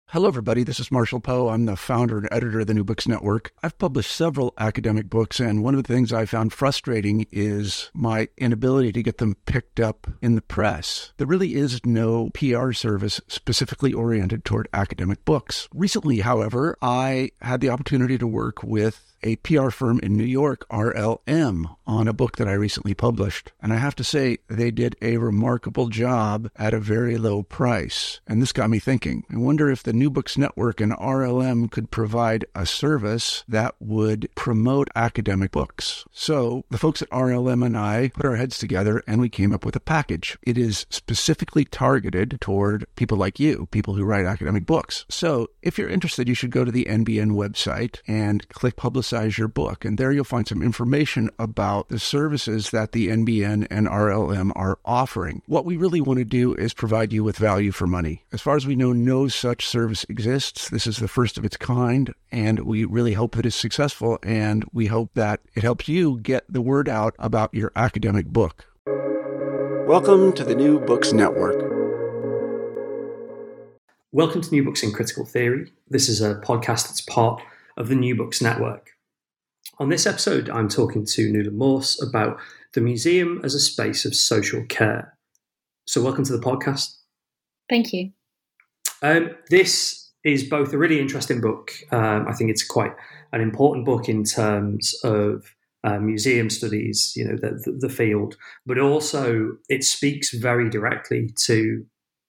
Hello, everybody. This is Marshall Poe. I'm the founder and editor of the New Books Network. I've published several academic books, and one of the things I found frustrating is my inability to get them picked up in the press. There really is no PR service specifically oriented toward academic books. Recently, however, I had the opportunity to work with a PR firm in New York, RLM, on a book that I recently published. And I have to say, they did a remarkable job at a very low price. And this got me thinking. I wonder if the New Books Network and RLM could provide a service that would promote academic books. So the folks at RLM and I put our heads together and we came up with a package. It is specifically targeted toward people like you, people who write academic books. So if you're interested, you should go to the NBN website and click Publicize Your Book. And there you'll find some information about the services that the NBN and RLM are offering. What we really want to do is provide you with value for money. As far as we know, no such service exists. This is the first of its kind, and we really hope that it's successful, and we hope that it helps you get the word out about your academic book. Welcome to the New Books Network. Welcome to New Books in Critical Theory. This is a podcast that's part of the New Books Network. On this episode, I'm talking to Nuala Morse about the museum as a space of social care. So welcome to the podcast. Thank you. This is both a really interesting book. I think it's quite an important book in terms of museum studies, the field, but also it speaks very directly to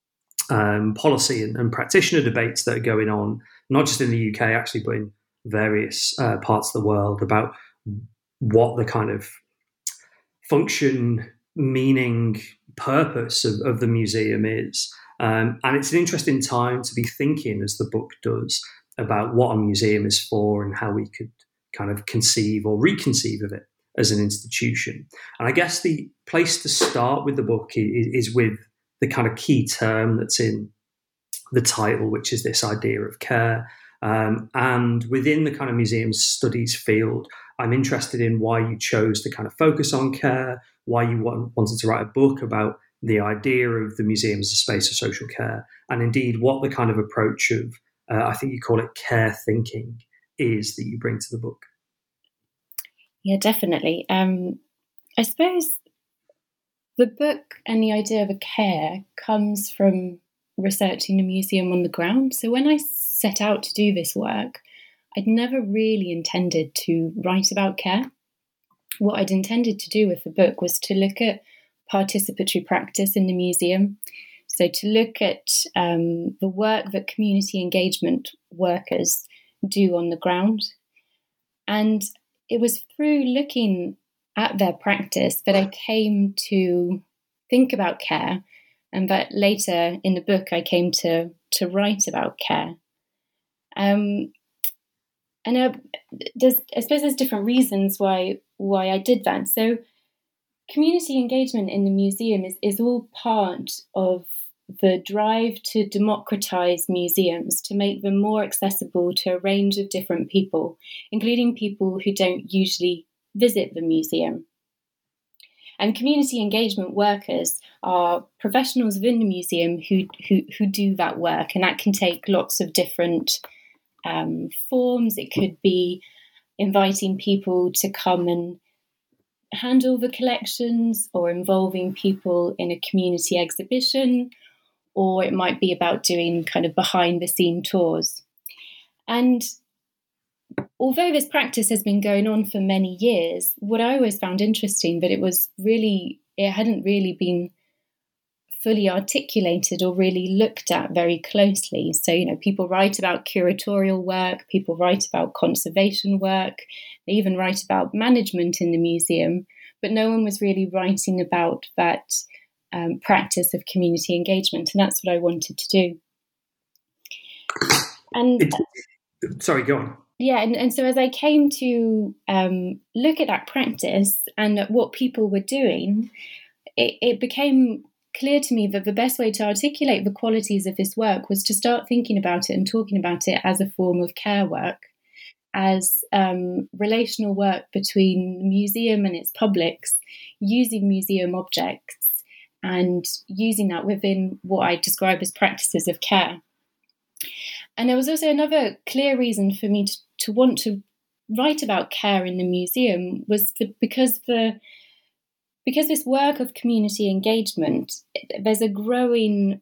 policy and practitioner debates that are going on, not just in the UK, actually, but in various parts of the world about what the kind of function, meaning, purpose of the museum is. And it's an interesting time to be thinking, as the book does, about what a museum is for and how we could kind of conceive or reconceive of it as an institution. And I guess the place to start with the book is with the kind of key term that's in the title, which is this idea of care. And within the kind of museum studies field, I'm interested in why you chose to kind of focus on care, why you wanted to write a book about the idea of the museum as a space of social care, and indeed what the kind of approach of, I think you call it care thinking, is that you bring to the book. Yeah, definitely. I suppose the book and the idea of a care comes from researching the museum on the ground. So when I set out to do this work, I'd never really intended to write about care. What I'd intended to do with the book was to look at participatory practice in the museum. So to look at the work that community engagement workers do on the ground. And it was through looking at their practice that I came to think about care, and that later in the book I came to write about care. I suppose there's different reasons why I did that. So community engagement in the museum is all part of the drive to democratise museums, to make them more accessible to a range of different people, including people who don't usually visit the museum. And community engagement workers are professionals within the museum who do that work, and that can take lots of different forms. It could be inviting people to come and handle the collections, or involving people in a community exhibition, or it might be about doing kind of behind the scene tours. And although this practice has been going on for many years, what I always found interesting that it hadn't really been fully articulated or really looked at very closely. So, people write about curatorial work, people write about conservation work, they even write about management in the museum, but no one was really writing about that practice of community engagement, and that's what I wanted to do. And sorry, go on. Yeah, and so as I came to look at that practice and at what people were doing, it became clear to me that the best way to articulate the qualities of this work was to start thinking about it and talking about it as a form of care work, as relational work between the museum and its publics, using museum objects and using that within what I describe as practices of care. there was also another clear reason for me to want to write about care in the museum was because this work of community engagement, there's a growing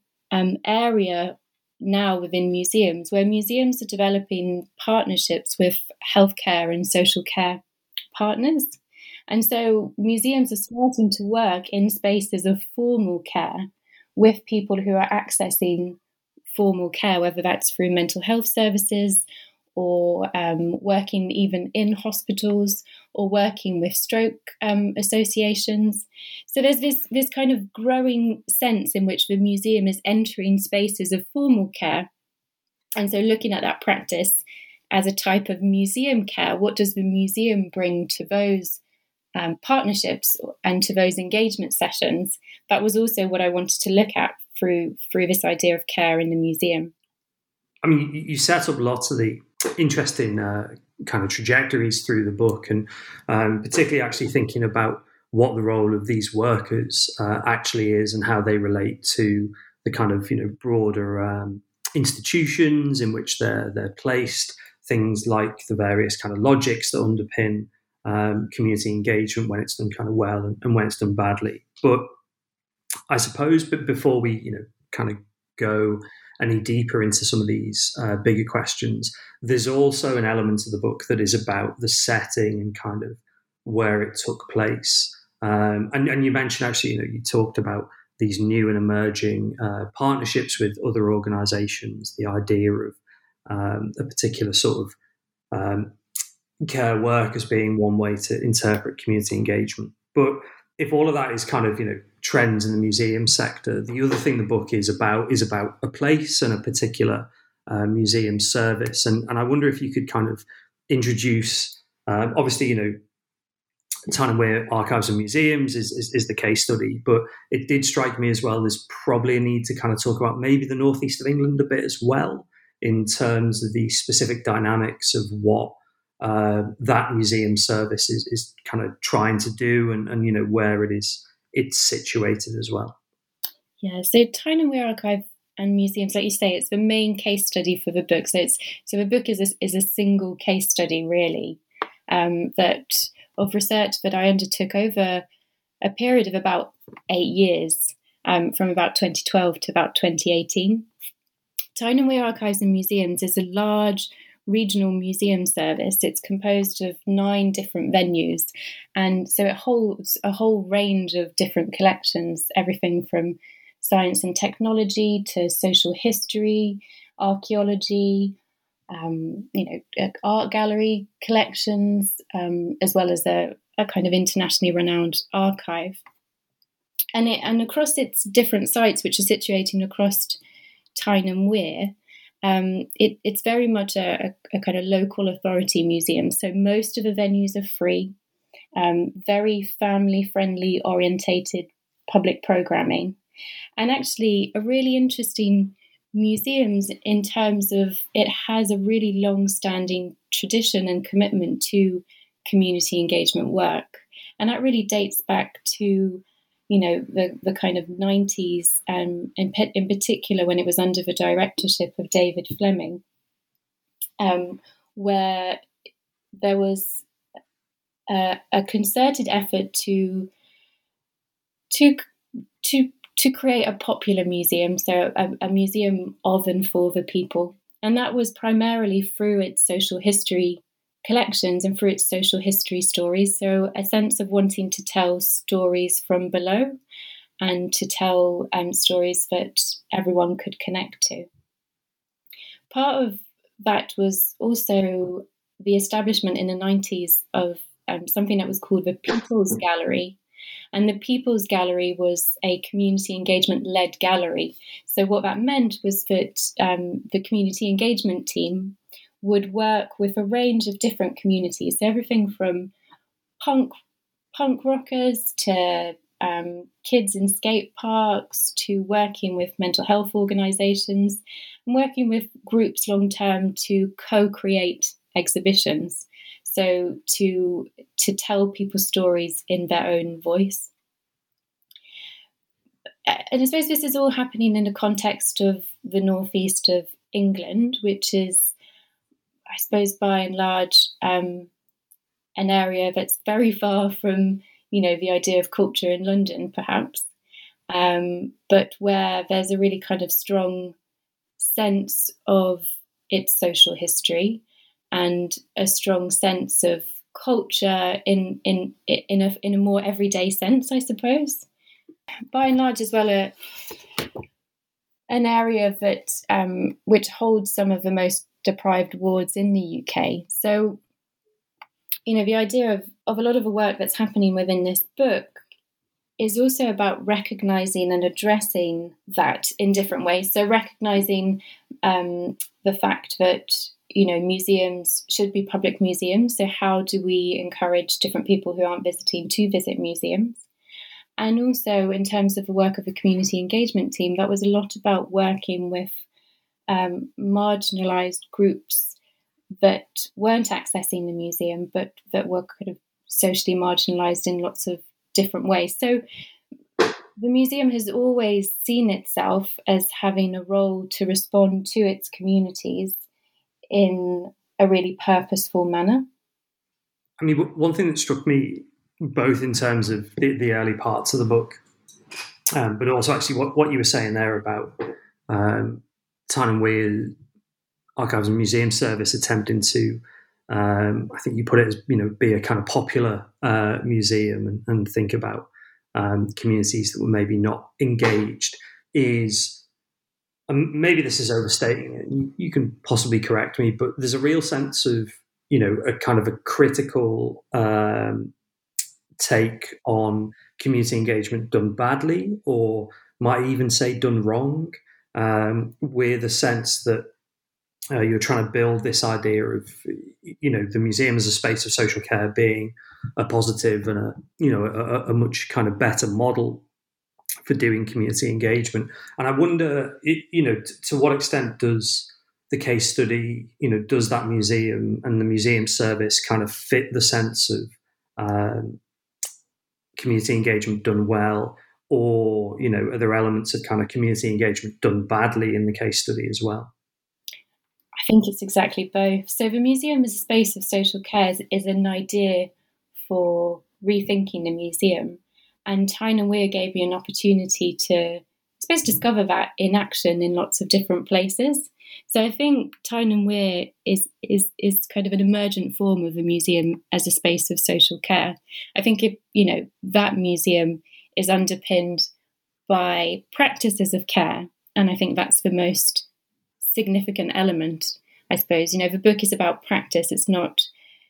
area now within museums where museums are developing partnerships with healthcare and social care partners. And so museums are starting to work in spaces of formal care with people who are accessing formal care, whether that's through mental health services or working even in hospitals or working with stroke associations. So there's this kind of growing sense in which the museum is entering spaces of formal care. And so looking at that practice as a type of museum care, what does the museum bring to those partnerships and to those engagement sessions? That was also what I wanted to look at through this idea of care in the museum. I mean, you set up lots of the interesting kind of trajectories through the book, and particularly actually thinking about what the role of these workers actually is and how they relate to the kind of broader institutions in which they're placed. Things like the various kind of logics that underpin community engagement when it's done kind of well and when it's done badly. But I suppose, before we kind of go any deeper into some of these bigger questions, there's also an element of the book that is about the setting and kind of where it took place. And you mentioned actually, you talked about these new and emerging partnerships with other organisations, the idea of a particular sort of care work as being one way to interpret community engagement. But if all of that is kind of trends in the museum sector, the other thing the book is about a place and a particular museum service. And I wonder if you could kind of introduce, obviously, Tyne & Wear Archives and Museums is the case study, but it did strike me as well, there's probably a need to kind of talk about maybe the northeast of England a bit as well, in terms of the specific dynamics of what that museum service is kind of trying to do and where it's situated as well. Yeah, so Tyne & Wear Archive and Museums, like you say, it's the main case study for the book. So the book is a single case study, really, of research that I undertook over a period of about 8 years, from about 2012 to about 2018. Tyne & Wear Archives and Museums is a large regional museum service. It's composed of 9 different venues, and so it holds a whole range of different collections, everything from science and technology to social history, archaeology, art gallery collections, as well as a kind of internationally renowned archive. And across its different sites, which are situated across Tyne & Wear, it's very much a kind of local authority museum. So most of the venues are free, very family-friendly orientated public programming, and actually a really interesting museums in terms of it has a really long-standing tradition and commitment to community engagement work. And that really dates back to the kind of 90s, and in particular when it was under the directorship of David Fleming, where there was a concerted effort to create a popular museum, so a museum of and for the people. And that was primarily through its social history collections and through its social history stories. So a sense of wanting to tell stories from below and to tell stories that everyone could connect to. Part of that was also the establishment in the 90s of something that was called the People's Gallery. And the People's Gallery was a community engagement-led gallery. So what that meant was that the community engagement team would work with a range of different communities, so everything from punk rockers to kids in skate parks to working with mental health organisations and working with groups long-term to co-create exhibitions. So to tell people's stories in their own voice. And I suppose this is all happening in the context of the northeast of England, which is, I suppose, by and large, an area that's very far from, the idea of culture in London, perhaps, but where there's a really kind of strong sense of its social history and a strong sense of culture in a more everyday sense, I suppose. By and large, as well, an area that which holds some of the most deprived wards in the UK. So, the idea of a lot of the work that's happening within this book is also about recognizing and addressing that in different ways. So recognizing the fact that, museums should be public museums. So how do we encourage different people who aren't visiting to visit museums? And also in terms of the work of the community engagement team, that was a lot about working with marginalized groups that weren't accessing the museum, but that were kind of socially marginalized in lots of different ways. So the museum has always seen itself as having a role to respond to its communities in a really purposeful manner. I mean, one thing that struck me, both in terms of the early parts of the book, but also actually what you were saying there about Tyne & Wear Archives and Museum Service attempting to, I think you put it as, be a kind of popular museum and think about communities that were maybe not engaged is, maybe this is overstating it, you can possibly correct me, but there's a real sense of, a kind of a critical take on community engagement done badly, or might even say done wrong, with a sense that you're trying to build this idea of, the museum as a space of social care being a positive and a much kind of better model for doing community engagement. And I wonder, to what extent does the case study, does that museum and the museum service kind of fit the sense of community engagement done well, or, are there elements of kind of community engagement done badly in the case study as well? I think it's exactly both. So the museum as a space of social care is an idea for rethinking the museum. And Tyne & Wear gave me an opportunity to, I suppose, discover that in action in lots of different places. So I think Tyne & Wear is kind of an emergent form of a museum as a space of social care. I think that museum is underpinned by practices of care, and I think that's the most significant element, I suppose. The book is about practice. It's not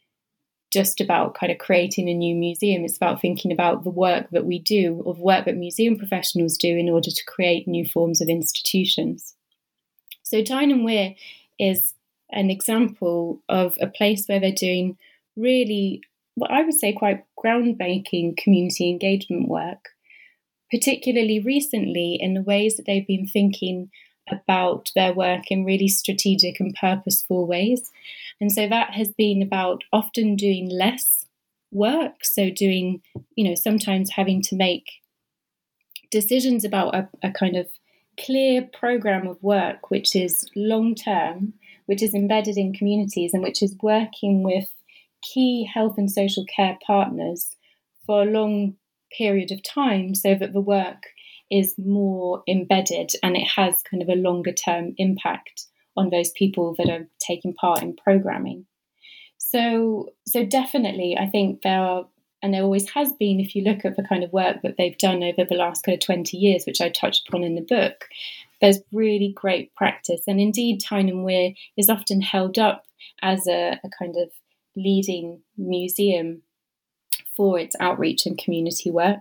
just about kind of creating a new museum. It's about thinking about the work that we do, or the work that museum professionals do in order to create new forms of institutions. So Tyne & Wear is an example of a place where they're doing really, what I would say, quite groundbreaking community engagement work, particularly recently in the ways that they've been thinking about their work in really strategic and purposeful ways. And so that has been about often doing less work. So doing, sometimes having to make decisions about a kind of clear program of work, which is long-term, which is embedded in communities, and which is working with key health and social care partners for a long period of time, so that the work is more embedded and it has kind of a longer term impact on those people that are taking part in programming. So definitely, I think there are, and there always has been, if you look at the kind of work that they've done over the last kind of 20 years, which I touched upon in the book, there's really great practice. And indeed, Tyne & Wear is often held up as a kind of leading museum for its outreach and community work.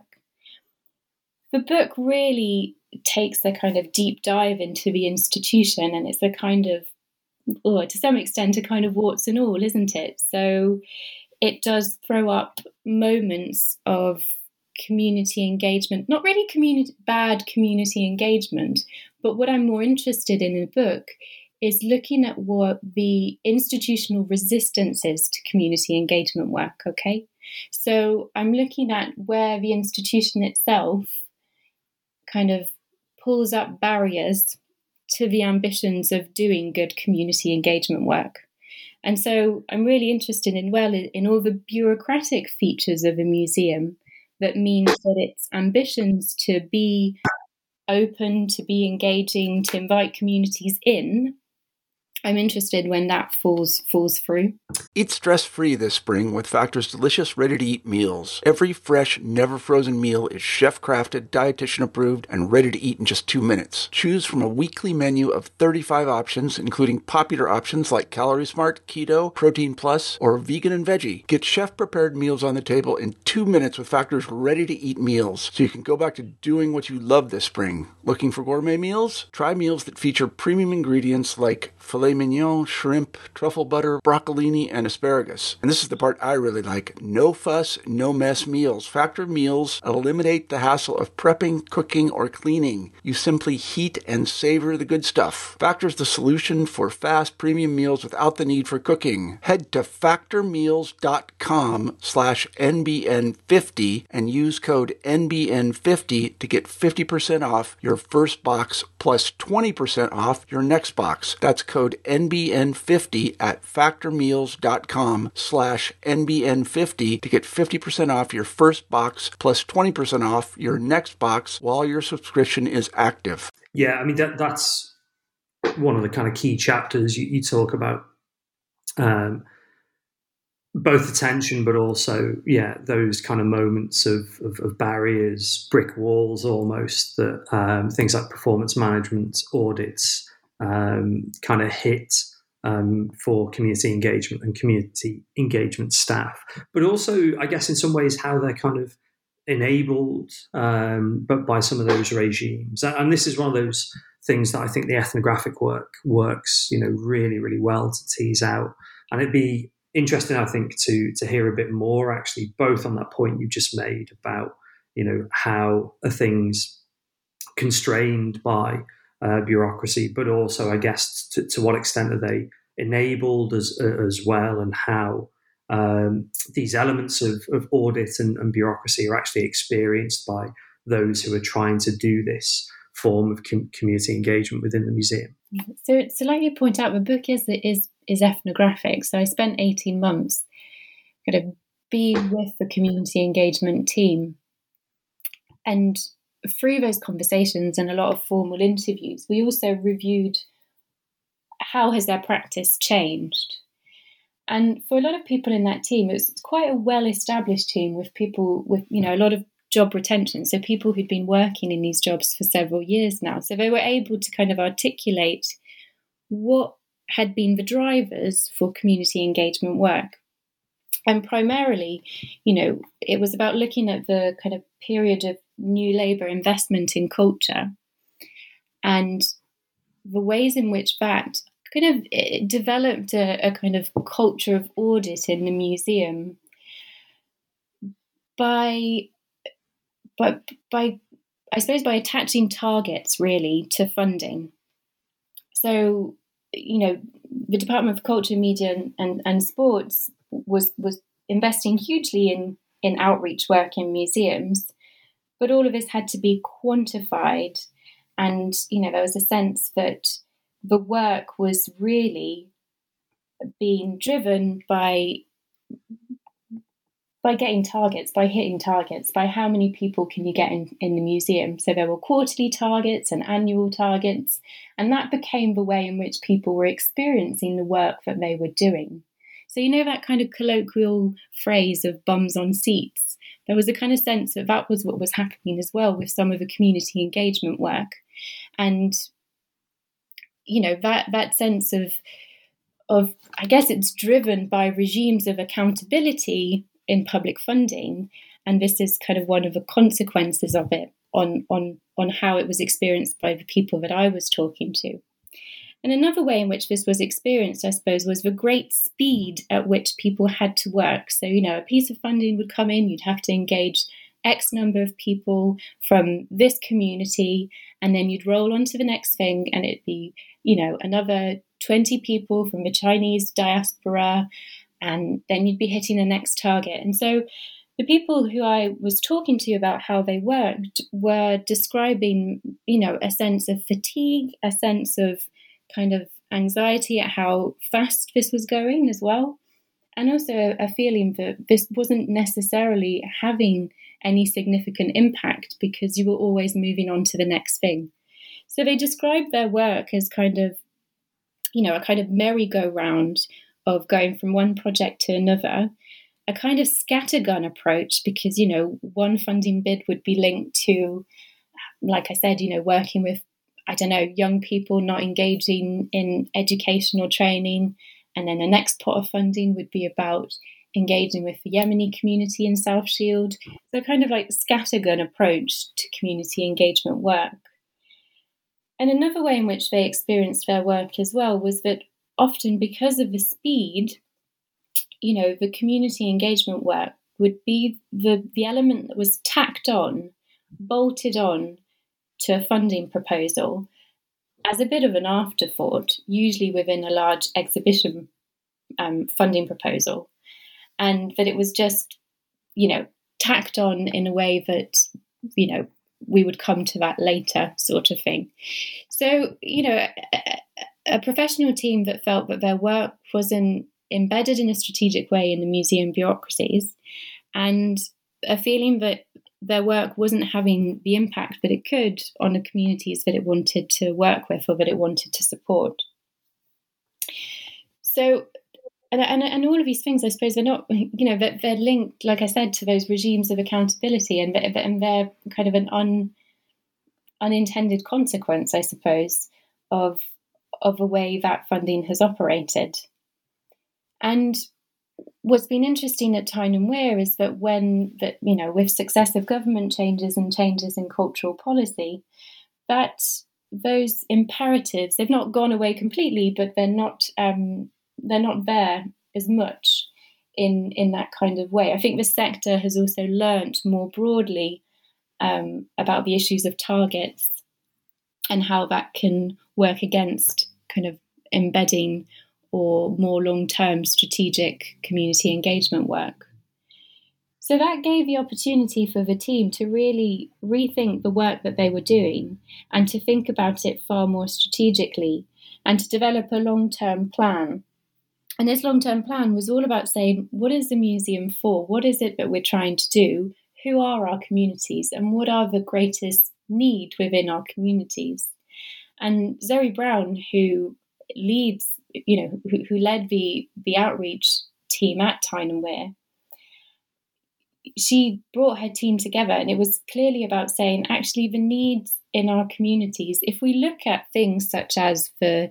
The book really takes a kind of deep dive into the institution, and it's a kind of, to some extent, a kind of warts and all, isn't it? So it does throw up moments of community engagement, not really bad community engagement, but what I'm more interested in the book is looking at what the institutional resistance is to community engagement work, okay? So I'm looking at where the institution itself kind of pulls up barriers to the ambitions of doing good community engagement work. And so I'm really interested in all the bureaucratic features of a museum that means that its ambitions to be open, to be engaging, to invite communities in. I'm interested when that falls through. Eat stress-free this spring with Factor's delicious, ready-to-eat meals. Every fresh, never-frozen meal is chef-crafted, dietitian-approved, and ready to eat in just 2 minutes. Choose from a weekly menu of 35 options, including popular options like Calorie Smart, Keto, Protein Plus, or Vegan and Veggie. Get chef-prepared meals on the table in 2 minutes with Factor's ready-to-eat meals, so you can go back to doing what you love this spring. Looking for gourmet meals? Try meals that feature premium ingredients like filet mignon, shrimp, truffle butter, broccolini, and asparagus. And this is the part I really like. No fuss, no mess meals. Factor meals eliminate the hassle of prepping, cooking, or cleaning. You simply heat and savor the good stuff. Factor's the solution for fast premium meals without the need for cooking. Head to factormeals.com/NBN50 and use code NBN50 to get 50% off your first box plus 20% off your next box. That's code NBN50 at factormeals.com/NBN50 to get 50% off your first box plus 20% off your next box while your subscription is active. Yeah, I mean, that's one of the kind of key chapters you talk about, both attention, but also, those kind of moments of barriers, brick walls almost, that things like performance management, audits, kind of hit for community engagement and community engagement staff. But also, I guess, in some ways, how they're kind of enabled but by some of those regimes. And this is one of those things that I think the ethnographic work works, really, really well to tease out. And it'd be interesting, I think, to hear a bit more, actually, both on that point you just made about, how are things constrained by bureaucracy, but also, I guess, to what extent are they enabled as well, and how these elements of audit and bureaucracy are actually experienced by those who are trying to do this form of community engagement within the museum. So like you point out, the book is ethnographic. So I spent 18 months kind of being with the community engagement team, and through those conversations and a lot of formal interviews, we also reviewed how has their practice changed. And for a lot of people in that team, it was quite a well-established team with people with, a lot of job retention. So people who'd been working in these jobs for several years now. So they were able to kind of articulate what had been the drivers for community engagement work. And primarily, it was about looking at the kind of period of New Labour investment in culture and the ways in which that kind of developed a kind of culture of audit in the museum by I suppose by attaching targets really to funding. So, the Department of Culture, Media and Sports was investing hugely in outreach work in museums, but all of this had to be quantified. And, there was a sense that the work was really being driven by getting targets, by hitting targets, by how many people can you get in the museum. So there were quarterly targets and annual targets, and that became the way in which people were experiencing the work that they were doing. So that kind of colloquial phrase of bums on seats, there was a kind of sense that was what was happening as well with some of the community engagement work. And, that sense of I guess it's driven by regimes of accountability in public funding, and this is kind of one of the consequences of it on how it was experienced by the people that I was talking to. And another way in which this was experienced, I suppose, was the great speed at which people had to work. So, a piece of funding would come in, you'd have to engage X number of people from this community, and then you'd roll on to the next thing, and it'd be, another 20 people from the Chinese diaspora, and then you'd be hitting the next target. And so the people who I was talking to about how they worked were describing, a sense of fatigue, a sense of kind of anxiety at how fast this was going as well, and also a feeling that this wasn't necessarily having any significant impact because you were always moving on to the next thing. So they described their work as kind of, a kind of merry-go-round of going from one project to another, a kind of scattergun approach because, one funding bid would be linked to, like I said, working with, young people not engaging in educational training. And then the next pot of funding would be about engaging with the Yemeni community in South Shield. So kind of like scattergun approach to community engagement work. And another way in which they experienced their work as well was that often because of the speed, the community engagement work would be the element that was tacked on, bolted on to a funding proposal as a bit of an afterthought, usually within a large exhibition funding proposal. And that it was just, tacked on in a way that, we would come to that later sort of thing. So, a professional team that felt that their work wasn't embedded in a strategic way in the museum bureaucracies, and a feeling that their work wasn't having the impact that it could on the communities that it wanted to work with or that it wanted to support. So, and all of these things, I suppose, they're not, they're linked, like I said, to those regimes of accountability, and they're kind of an unintended consequence, I suppose, of a way that funding has operated. And what's been interesting at Tyne and Wear is that with successive government changes and changes in cultural policy, that those imperatives, they've not gone away completely, but they're not there as much in that kind of way. I think the sector has also learnt more broadly about the issues of targets and how that can work against kind of embedding or more long-term strategic community engagement work. So that gave the opportunity for the team to really rethink the work that they were doing and to think about it far more strategically and to develop a long-term plan. And this long-term plan was all about saying, what is the museum for? What is it that we're trying to do? Who are our communities? And what are the greatest need within our communities? And Zoe Brown, who leads, who led the outreach team at Tyne and Wear, she brought her team together, and it was clearly about saying, actually, the needs in our communities, if we look at things such as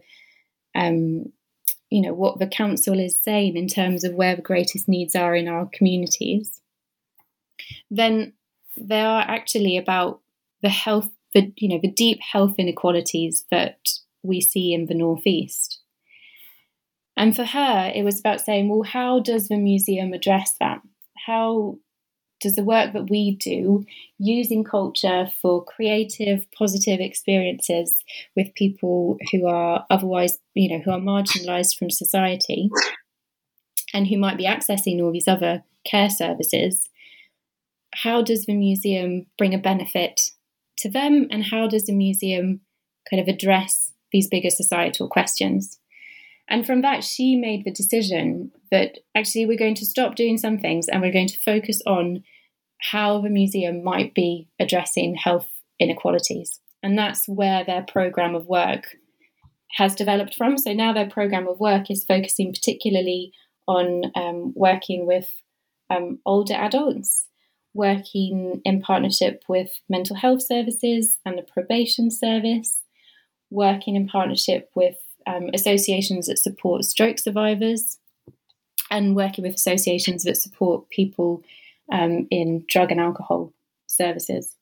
what the council is saying in terms of where the greatest needs are in our communities, then they are actually about the health, the deep health inequalities that we see in the Northeast. And for her, it was about saying, well, how does the museum address that? How does the work that we do, using culture for creative, positive experiences with people who are otherwise, who are marginalised from society and who might be accessing all these other care services, how does the museum bring a benefit to them, and how does the museum kind of address these bigger societal questions? And from that, she made the decision that actually we're going to stop doing some things and we're going to focus on how the museum might be addressing health inequalities. And that's where their programme of work has developed from. So now their programme of work is focusing particularly on working with older adults, working in partnership with mental health services and the probation service, working in partnership with associations that support stroke survivors, and working with associations that support people in drug and alcohol services.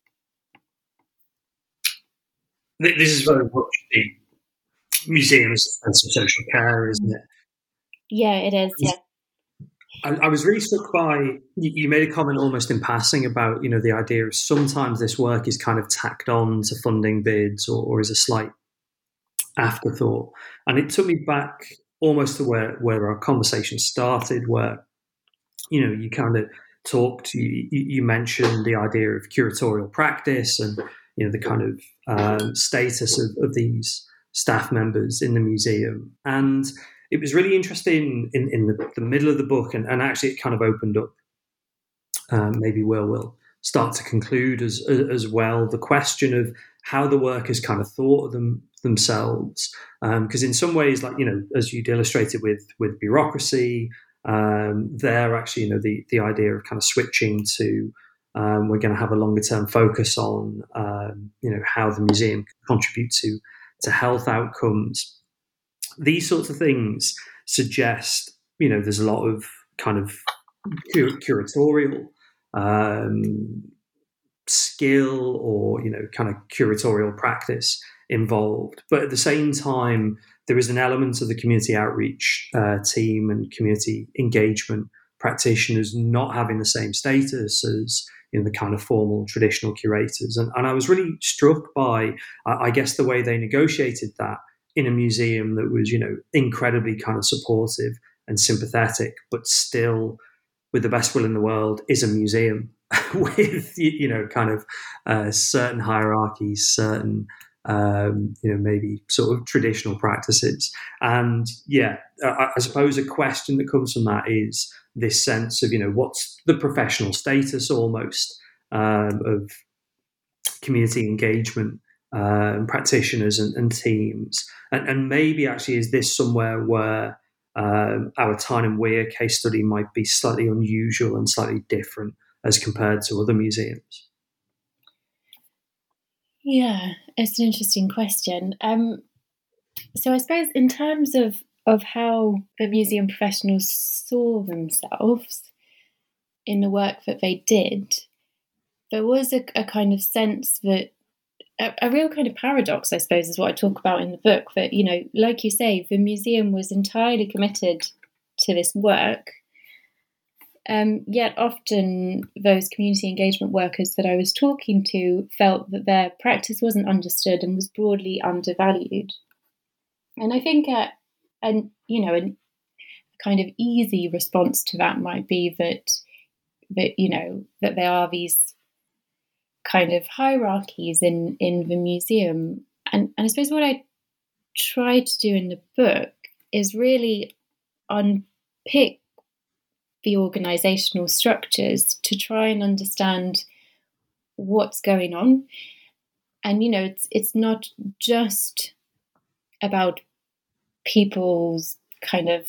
This is very much the museum's sense of social care, isn't it? Yeah, it is, yeah. I was really struck by, you made a comment almost in passing about, the idea of sometimes this work is kind of tacked on to funding bids or is a slight afterthought. And it took me back almost to where our conversation started, where, you kind of talked, you mentioned the idea of curatorial practice and the kind of status of these staff members in the museum. And it was really interesting in the middle of the book, and actually it kind of opened up, maybe we'll start to conclude as well, the question of how the workers kind of thought of themselves. Because in some ways, like, as you'd illustrated with bureaucracy, there actually, the idea of kind of switching to we're going to have a longer term focus on, how the museum can contribute to health outcomes. These sorts of things suggest, there's a lot of kind of curatorial skill or, kind of curatorial practice involved. But at the same time, there is an element of the community outreach team and community engagement practitioners not having the same status as the kind of formal traditional curators. And I was really struck by, I guess, the way they negotiated that in a museum that was, incredibly kind of supportive and sympathetic, but still, with the best will in the world, is a museum with, kind of certain hierarchies, certain, maybe sort of traditional practices. And I suppose a question that comes from that is this sense of, what's the professional status almost of community engagement practitioners and teams. And maybe actually is this somewhere where our Tyne and Wear case study might be slightly unusual and slightly different as compared to other museums? Yeah, it's an interesting question. So I suppose in terms of how the museum professionals saw themselves in the work that they did, there was a kind of sense that a real kind of paradox, I suppose, is what I talk about in the book, that, like you say, the museum was entirely committed to this work. Yet often those community engagement workers that I was talking to felt that their practice wasn't understood and was broadly undervalued. And I think a kind of easy response to that might be that there are these kind of hierarchies in the museum. And I suppose what I try to do in the book is really unpick the organizational structures to try and understand what's going on. And, it's not just about people's kind of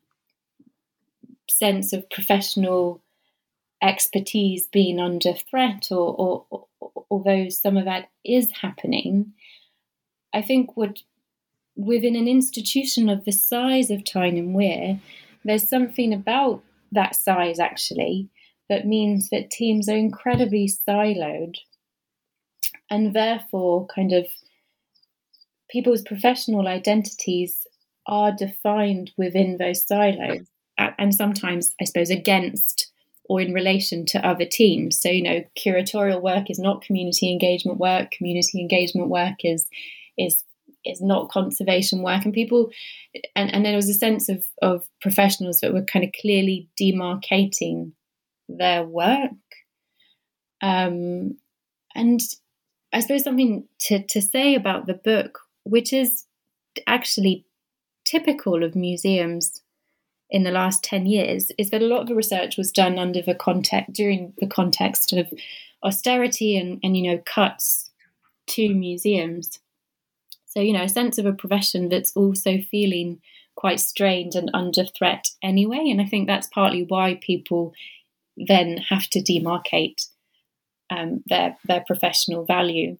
sense of professional expertise being under threat, or although some of that is happening. I think within an institution of the size of Tyne and Wear, there's something about that size actually that means that teams are incredibly siloed, and therefore kind of people's professional identities are defined within those silos, and sometimes, I suppose, against or in relation to other teams. So, curatorial work is not community engagement work. Community engagement work is not conservation work. And people, and there was a sense of professionals that were kind of clearly demarcating their work. And I suppose something to say about the book, which is actually typical of museums in the last 10 years, is that a lot of the research was done during the context of austerity and cuts to museums. So, a sense of a profession that's also feeling quite strained and under threat anyway. And I think that's partly why people then have to demarcate their professional value.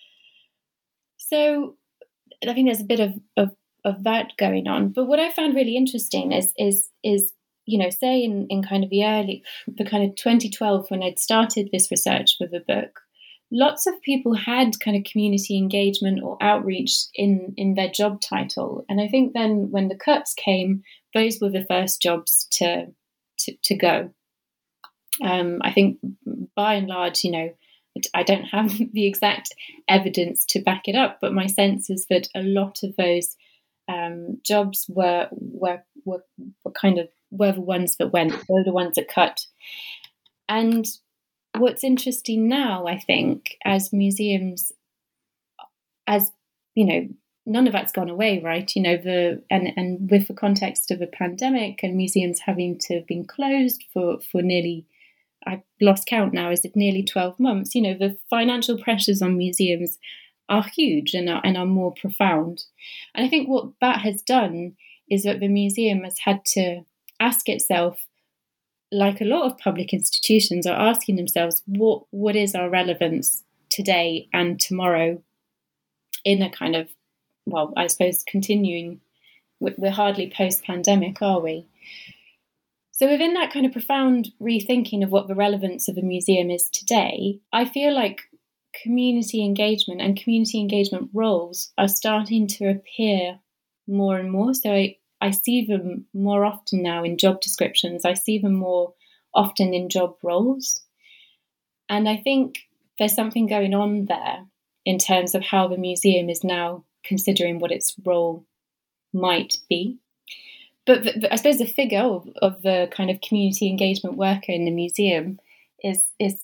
So I think there's a bit of that going on. But what I found really interesting is say in kind of the kind of 2012, when I'd started this research for the book, lots of people had kind of community engagement or outreach in their job title. And I think then when the cuts came, those were the first jobs to go. I think by and large, I don't have the exact evidence to back it up, but my sense is that a lot of those jobs were the ones that went, were the ones that cut. And what's interesting now, I think, as museums, as none of that's gone away, right? And with the context of a pandemic and museums having to have been closed for nearly, I've lost count now, is it nearly 12 months? The financial pressures on museums are huge and are more profound. And I think what that has done is that the museum has had to ask itself, like a lot of public institutions are asking themselves, what is our relevance today and tomorrow in a kind of, well, I suppose continuing, we're hardly post-pandemic, are we? So within that kind of profound rethinking of what the relevance of a museum is today, I feel like community engagement and community engagement roles are starting to appear more and more. So I see them more often now in job descriptions. I see them more often in job roles. And I think there's something going on there in terms of how the museum is now considering what its role might be. But I suppose the figure of the kind of community engagement worker in the museum is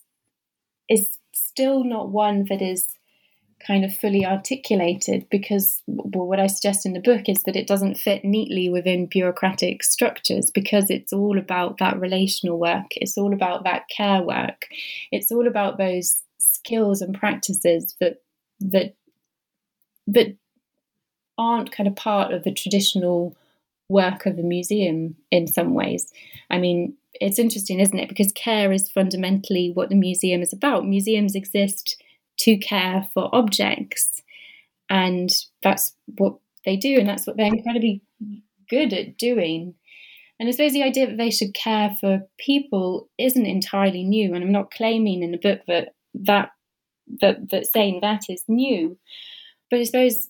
still not one that is kind of fully articulated, because what I suggest in the book is that it doesn't fit neatly within bureaucratic structures, because it's all about that relational work. It's all about that care work. It's all about those skills and practices that aren't kind of part of the traditional work of a museum in some ways. I mean, it's interesting, isn't it? Because care is fundamentally what the museum is about. Museums exist to care for objects, and that's what they do, and that's what they're incredibly good at doing. And I suppose the idea that they should care for people isn't entirely new, and I'm not claiming in the book that saying that is new. But I suppose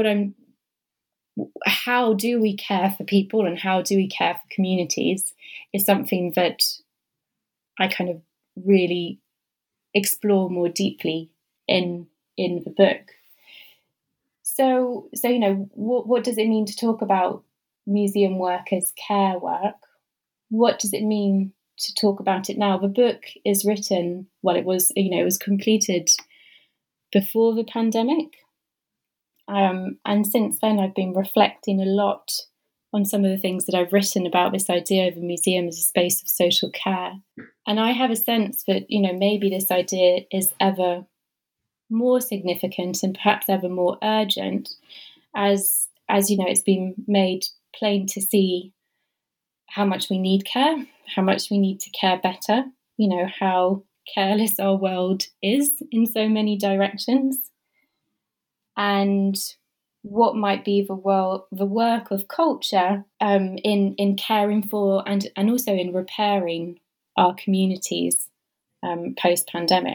how do we care for people and how do we care for communities is something that I kind of really explore more deeply in the book. So what does it mean to talk about museum work as care work? What does it mean to talk about it now? The book is written, well, it was completed before the pandemic. And since then, I've been reflecting a lot on some of the things that I've written about this idea of a museum as a space of social care. And I have a sense that, maybe this idea is ever more significant and perhaps ever more urgent as it's been made plain to see how much we need care, how much we need to care better, how careless our world is in so many directions. And what might be the work of culture in caring for and also in repairing our communities post-pandemic.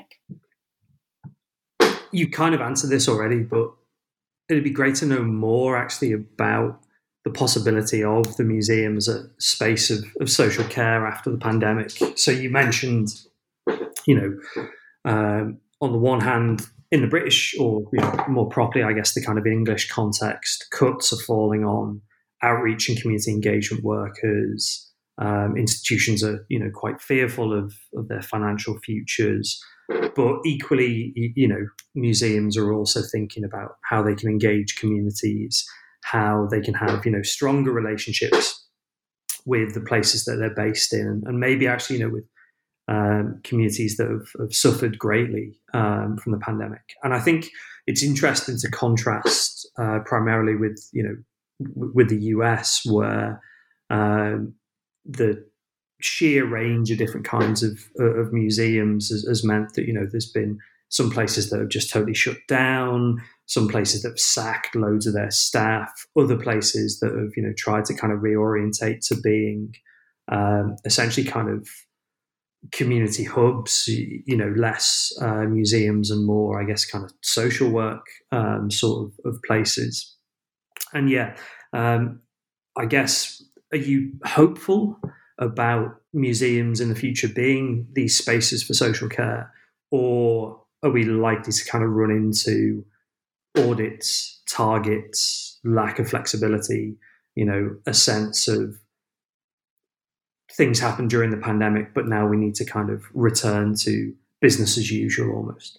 You kind of answered this already, but it'd be great to know more actually about the possibility of the museum as a space of social care after the pandemic. So you mentioned, on the one hand, in the British, or more properly, I guess, the kind of English context, cuts are falling on outreach and community engagement workers. Institutions are, quite fearful of their financial futures. But equally, museums are also thinking about how they can engage communities, how they can have, stronger relationships with the places that they're based in, and maybe actually, with communities that have suffered greatly from the pandemic. And I think it's interesting to contrast primarily with the US, where the sheer range of different kinds of museums has meant that there's been some places that have just totally shut down, some places that have sacked loads of their staff, other places that have tried to kind of reorientate to being essentially kind of community hubs, less museums and more, I guess, kind of social work sort of places. And I guess, are you hopeful about museums in the future being these spaces for social care, or are we likely to kind of run into audits, targets, lack of flexibility, a sense of things happened during the pandemic, but now we need to kind of return to business as usual almost?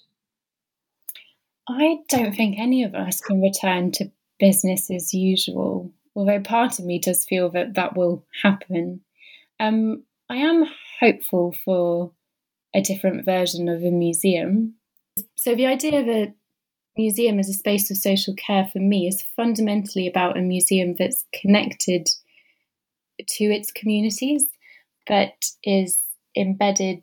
I don't think any of us can return to business as usual, although part of me does feel that that will happen. I am hopeful for a different version of a museum. So the idea of a museum as a space of social care for me is fundamentally about a museum that's connected to its communities, but is embedded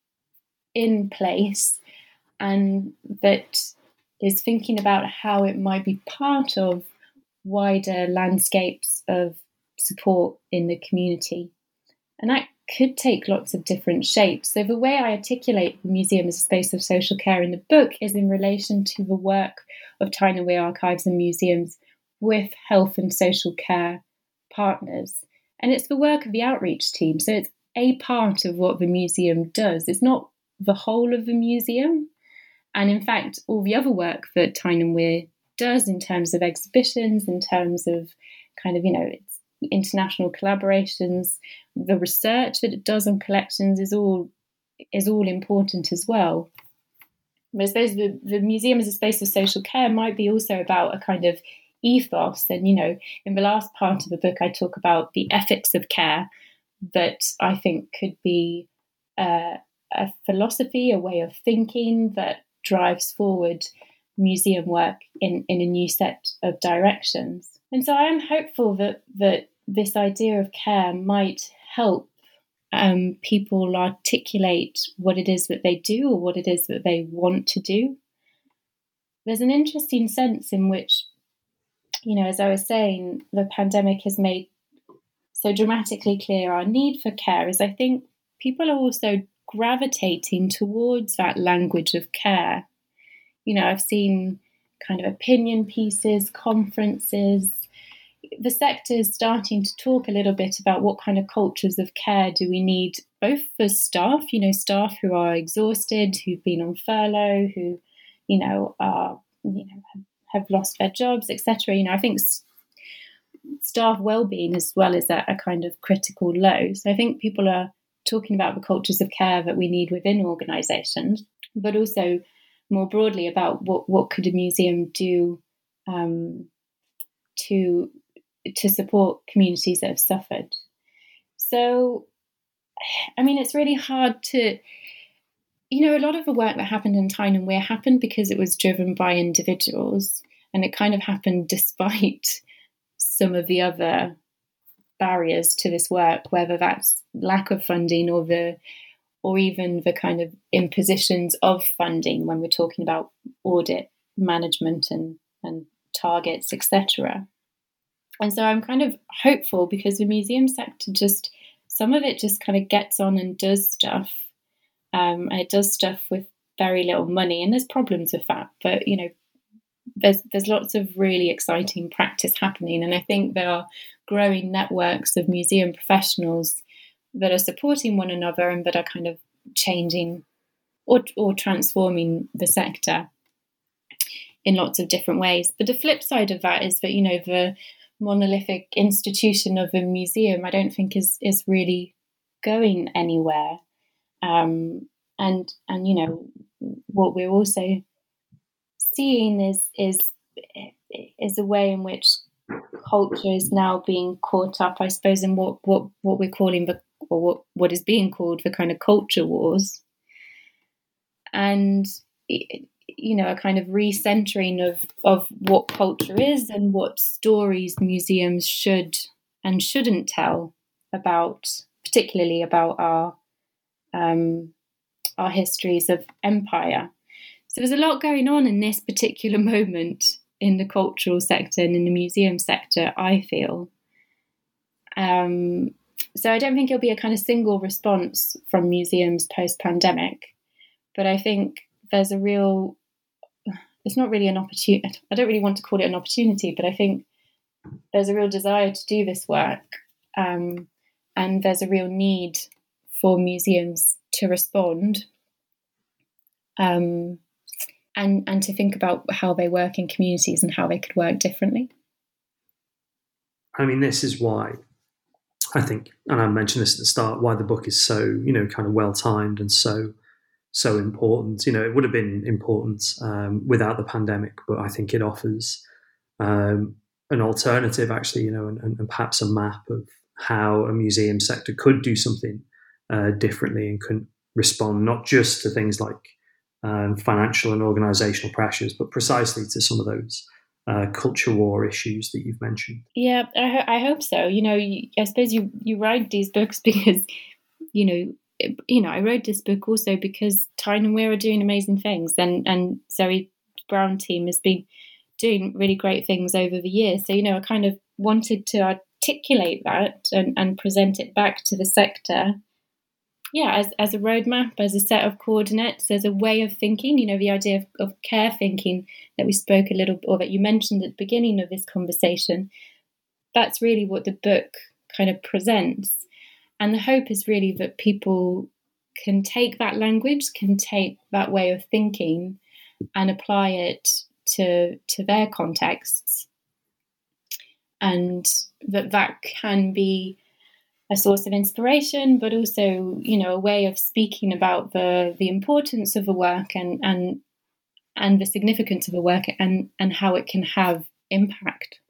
in place, and that is thinking about how it might be part of wider landscapes of support in the community. And that could take lots of different shapes. So the way I articulate the museum as a space of social care in the book is in relation to the work of Tyne and Wear Archives and Museums with health and social care partners. And it's the work of the outreach team. So it's a part of what the museum does. It's not the whole of the museum. And in fact, all the other work that Tyne and Wear does in terms of exhibitions, in terms of kind of, it's international collaborations, the research that it does on collections is all important as well. But I suppose the museum as a space of social care might be also about a kind of ethos. And, in the last part of the book, I talk about the ethics of care that I think could be a philosophy, a way of thinking that drives forward museum work in a new set of directions. And so I am hopeful that this idea of care might help people articulate what it is that they do or what it is that they want to do. There's an interesting sense in which, as I was saying, the pandemic has made so dramatically clear our need for care, is I think people are also gravitating towards that language of care. I've seen kind of opinion pieces, conferences. The sector is starting to talk a little bit about what kind of cultures of care do we need, both for staff, staff who are exhausted, who've been on furlough, who, are, have lost their jobs, etc. I think staff well-being as well is at a kind of critical low. So I think people are talking about the cultures of care that we need within organisations, but also more broadly about what could a museum do to support communities that have suffered. So, it's really hard to, a lot of the work that happened in Tyne and Wear happened because it was driven by individuals, and it kind of happened despite some of the other barriers to this work, whether that's lack of funding or even the kind of impositions of funding when we're talking about audit, management and targets, etc. And so I'm kind of hopeful because the museum sector some of it just kind of gets on and does stuff. And it does stuff with very little money, and there's problems with that. But, there's lots of really exciting practice happening. And I think there are growing networks of museum professionals that are supporting one another and that are kind of changing or transforming the sector in lots of different ways. But the flip side of that is that, the monolithic institution of a museum, I don't think is really going anywhere. And what we're also seeing is a way in which culture is now being caught up, I suppose, in what we're calling what is being called the kind of culture wars, and a kind of recentering of what culture is and what stories museums should and shouldn't tell about, particularly about our histories of empire. So there's a lot going on in this particular moment in the cultural sector and in the museum sector, I feel. So I don't think it'll be a kind of single response from museums post-pandemic, but I think there's it's not really an opportunity. I don't really want to call it an opportunity, but I think there's a real desire to do this work, and there's a real need for museums to respond, and to think about how they work in communities and how they could work differently. This is why I think, and I mentioned this at the start, why the book is so, kind of well timed and so important. It would have been important without the pandemic, but I think it offers an alternative, actually, and perhaps a map of how a museum sector could do something differently and could respond not just to things like financial and organizational pressures, but precisely to some of those culture war issues that you've mentioned. Yeah, I hope so. I suppose you write these books because, I wrote this book also because Tyne and Wear are doing amazing things, and Zoe Brown team has been doing really great things over the years. So, I kind of wanted to articulate that and present it back to the sector. Yeah, as a roadmap, as a set of coordinates, as a way of thinking, the idea of care thinking that we spoke a little, or that you mentioned at the beginning of this conversation. That's really what the book kind of presents. And the hope is really that people can take that language, can take that way of thinking and apply it to their contexts. And that can be a source of inspiration, but also, a way of speaking about the importance of the work and the significance of the work and how it can have impact.